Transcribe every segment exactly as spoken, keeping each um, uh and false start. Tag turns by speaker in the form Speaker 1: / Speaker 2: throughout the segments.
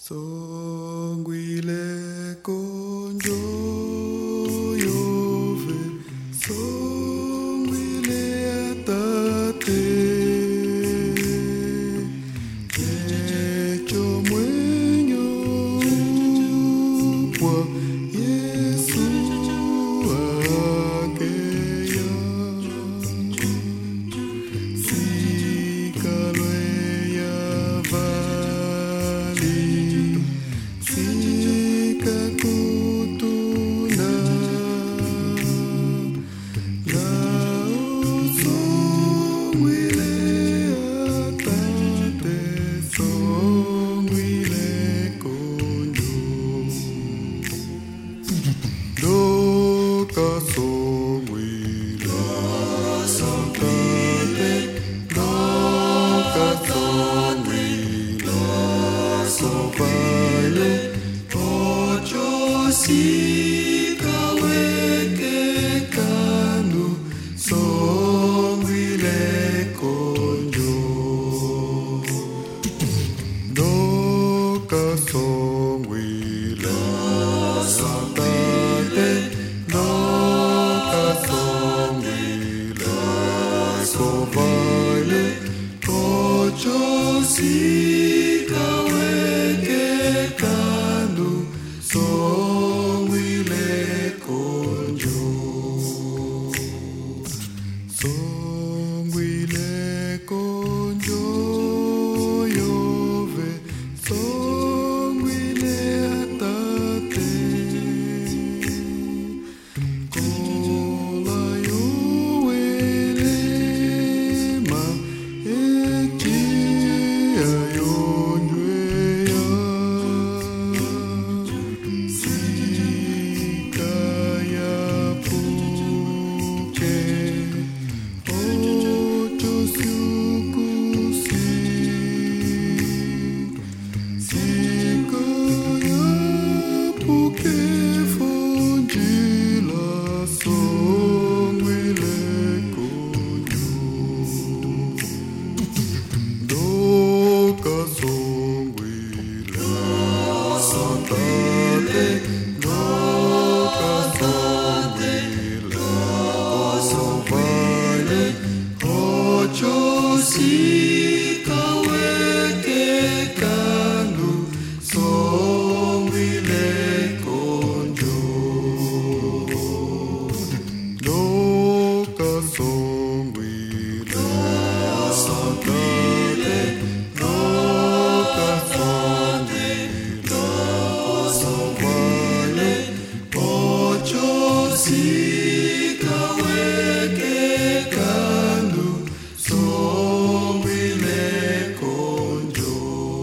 Speaker 1: Songuile konjo yove, songuile atate, echo mwenyo kwa Yesu akeya, sikalwe ya vali, sikakutuna, lao songuile atate, songuile konyo. Doka songuile atate, doka songuile sopale, ocho sikaweke kanu, songuile konyo. Doka songuile atate, doka songuile sopale, ocho sikaweke kanu, songuile konyo. Songuile konyo yove, songuile atate, kola yowelema, ekia yonjweya, sikaya puke, ocho sukusi, sikaya puke fonjila, songuile konyo. Doka songuile atate, doka songuile sopale, ocho sikaweke kanu, songuile konyo. Doka songuile atate, doka songuile sopale, ocho sikaweke kanu, songuile konyo.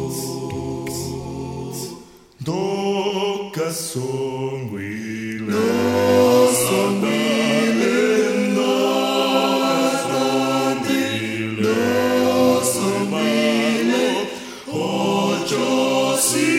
Speaker 2: Doka songuile
Speaker 1: Songuile,
Speaker 2: songuile,
Speaker 1: songuile, ocho si